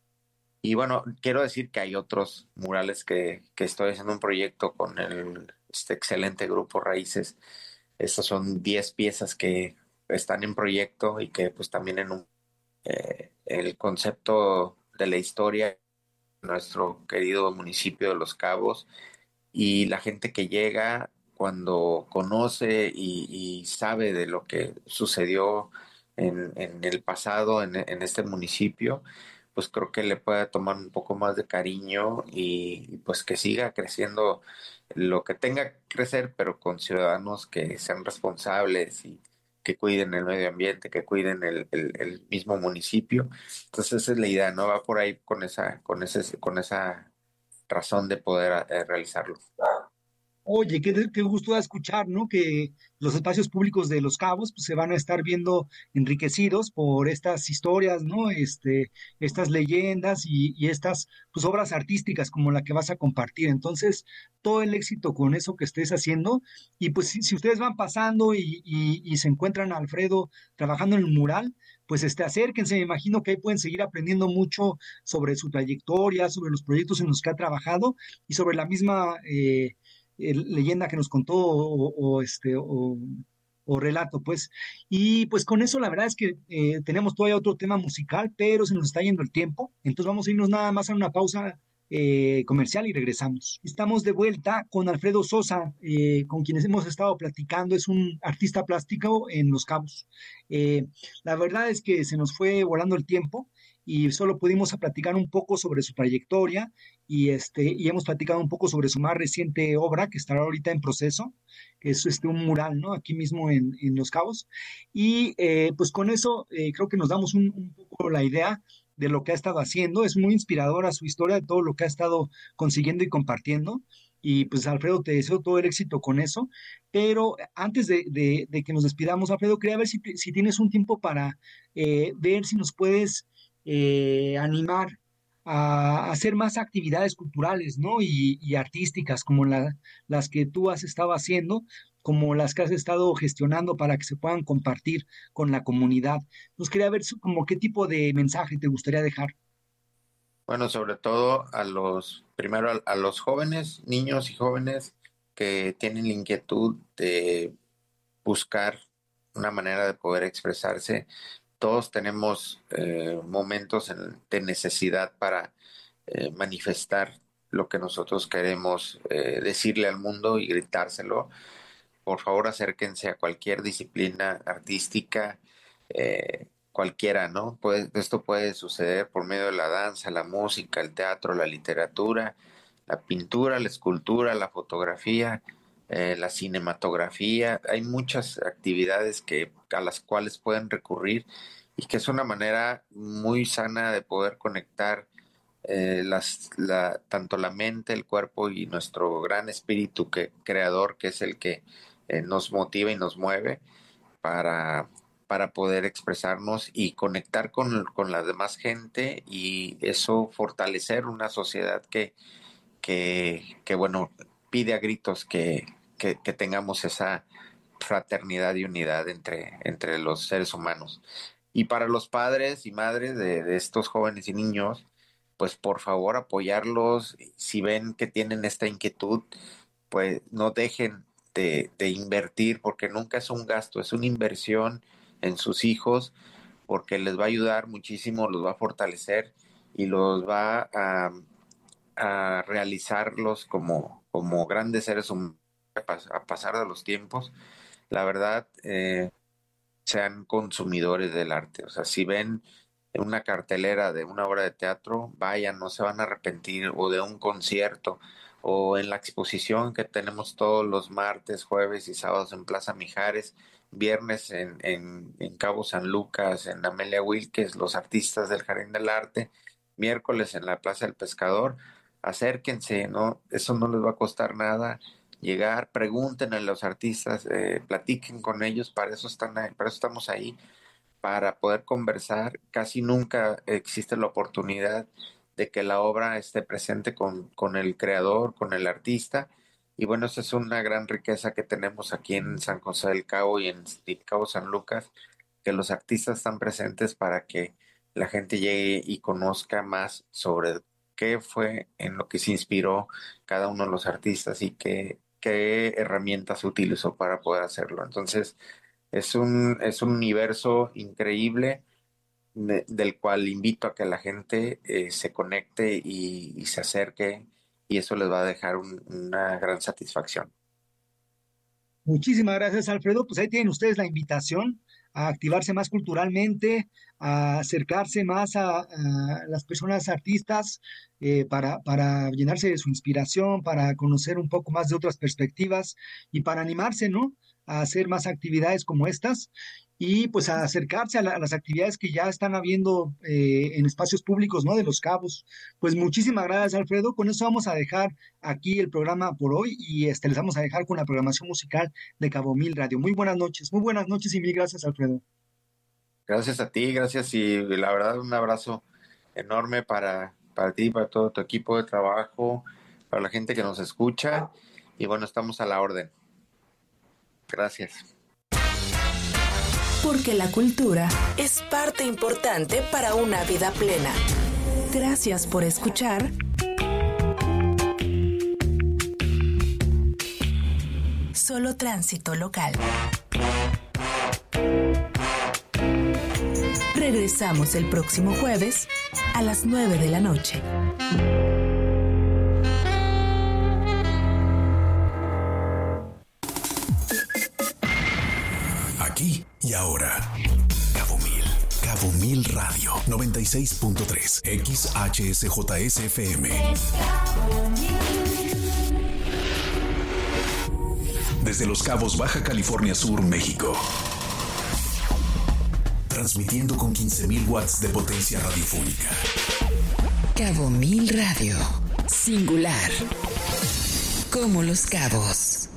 Speaker 5: Y bueno, quiero decir que hay otros murales que estoy haciendo un proyecto con el este excelente grupo Raíces. Estas son 10 piezas que están en proyecto y que pues también el concepto de la historia de nuestro querido municipio de Los Cabos, y la gente que llega cuando conoce y sabe de lo que sucedió en el pasado en este municipio, pues creo que le pueda tomar un poco más de cariño y pues que siga creciendo lo que tenga que crecer, pero con ciudadanos que sean responsables y que cuiden el medio ambiente, que cuiden el mismo municipio. Entonces esa es la idea, ¿no? Va por ahí con esa razón de poder realizarlo.
Speaker 4: Oye, qué gusto da escuchar, ¿no? Que los espacios públicos de Los Cabos pues, se van a estar viendo enriquecidos por estas historias, ¿no? Estas leyendas y estas pues, obras artísticas como la que vas a compartir. Entonces, todo el éxito con eso que estés haciendo. Y pues si ustedes van pasando y se encuentran a Alfredo trabajando en el mural, pues acérquense. Me imagino que ahí pueden seguir aprendiendo mucho sobre su trayectoria, sobre los proyectos en los que ha trabajado y sobre la misma leyenda que nos contó o relato, pues. Y pues con eso la verdad es que tenemos todavía otro tema musical, pero se nos está yendo el tiempo, entonces vamos a irnos nada más a una pausa comercial y regresamos. Estamos de vuelta con Alfredo Sosa, con quienes hemos estado platicando. Es un artista plástico en Los Cabos. La verdad es que se nos fue volando el tiempo y solo pudimos platicar un poco sobre su trayectoria y hemos platicado un poco sobre su más reciente obra que estará ahorita en proceso, que es un mural, ¿no? Aquí mismo en Los Cabos. Y pues con eso creo que nos damos un poco la idea de lo que ha estado haciendo. Es muy inspiradora su historia, de todo lo que ha estado consiguiendo y compartiendo. Y pues Alfredo, te deseo todo el éxito con eso. Pero antes de que nos despidamos, Alfredo, quería ver si tienes un tiempo para ver si nos puedes animar a hacer más actividades culturales, ¿no? Y artísticas como las que tú has estado haciendo, como las que has estado gestionando para que se puedan compartir con la comunidad. Nos quería ver como qué tipo de mensaje te gustaría dejar.
Speaker 5: Bueno, sobre todo primero a los jóvenes, niños y jóvenes que tienen la inquietud de buscar una manera de poder expresarse. Todos tenemos momentos de necesidad para manifestar lo que nosotros queremos decirle al mundo y gritárselo. Por favor, acérquense a cualquier disciplina artística, cualquiera, ¿no? Esto puede suceder por medio de la danza, la música, el teatro, la literatura, la pintura, la escultura, la fotografía, la cinematografía. Hay muchas actividades a las cuales pueden recurrir y que es una manera muy sana de poder conectar tanto la mente, el cuerpo y nuestro gran espíritu creador, que es el que nos motiva y nos mueve para poder expresarnos y conectar con la demás gente, y eso fortalecer una sociedad que bueno, pide a gritos que tengamos esa fraternidad y unidad entre los seres humanos. Y para los padres y madres de estos jóvenes y niños, pues por favor apoyarlos. Si ven que tienen esta inquietud, pues no dejen de invertir, porque nunca es un gasto, es una inversión en sus hijos, porque les va a ayudar muchísimo, los va a fortalecer y los va a realizarlos como grandes seres humanos a pasar de los tiempos. La verdad, sean consumidores del arte. O sea, si ven una cartelera de una obra de teatro, vayan, no se van a arrepentir, o de un concierto, o en la exposición que tenemos todos los martes, jueves y sábados en Plaza Mijares, viernes en Cabo San Lucas, en Amelia Wilkes, los artistas del Jardín del Arte, miércoles en la Plaza del Pescador. Acérquense, ¿no? Eso no les va a costar nada. Llegar, pregunten a los artistas, platiquen con ellos, para eso estamos ahí, para poder conversar. Casi nunca existe la oportunidad de que la obra esté presente con el creador, con el artista, y bueno, esa es una gran riqueza que tenemos aquí en San José del Cabo y en Cabo San Lucas, que los artistas están presentes para que la gente llegue y conozca más sobre qué fue en lo que se inspiró cada uno de los artistas, y qué herramientas utilizo para poder hacerlo. Entonces, es un universo increíble del cual invito a que la gente se conecte y se acerque, y eso les va a dejar una gran satisfacción.
Speaker 4: Muchísimas gracias, Alfredo. Pues ahí tienen ustedes la invitación a activarse más culturalmente, a acercarse más a las personas artistas para llenarse de su inspiración, para conocer un poco más de otras perspectivas y para animarse, ¿no? A hacer más actividades como estas y pues a acercarse a las actividades que ya están habiendo en espacios públicos, ¿no? De Los Cabos. Pues muchísimas gracias, Alfredo. Con eso vamos a dejar aquí el programa por hoy y les vamos a dejar con la programación musical de Cabo Mil Radio. Muy buenas noches y mil gracias, Alfredo.
Speaker 5: Gracias a ti, gracias, y la verdad un abrazo enorme para ti, para todo tu equipo de trabajo, para la gente que nos escucha, y bueno, estamos a la orden. Gracias.
Speaker 3: Porque la cultura es parte importante para una vida plena. Gracias por escuchar. Solo Tránsito Local. Regresamos el próximo jueves a las 9 de la noche.
Speaker 2: Aquí y ahora. Cabo Mil Radio 96.3 XHSJSFM. Desde Los Cabos, Baja California Sur, México. Transmitiendo con 15,000 watts de potencia radiofónica.
Speaker 10: Cabo Mil Radio. Singular. Como Los Cabos.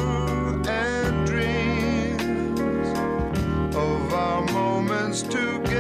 Speaker 6: To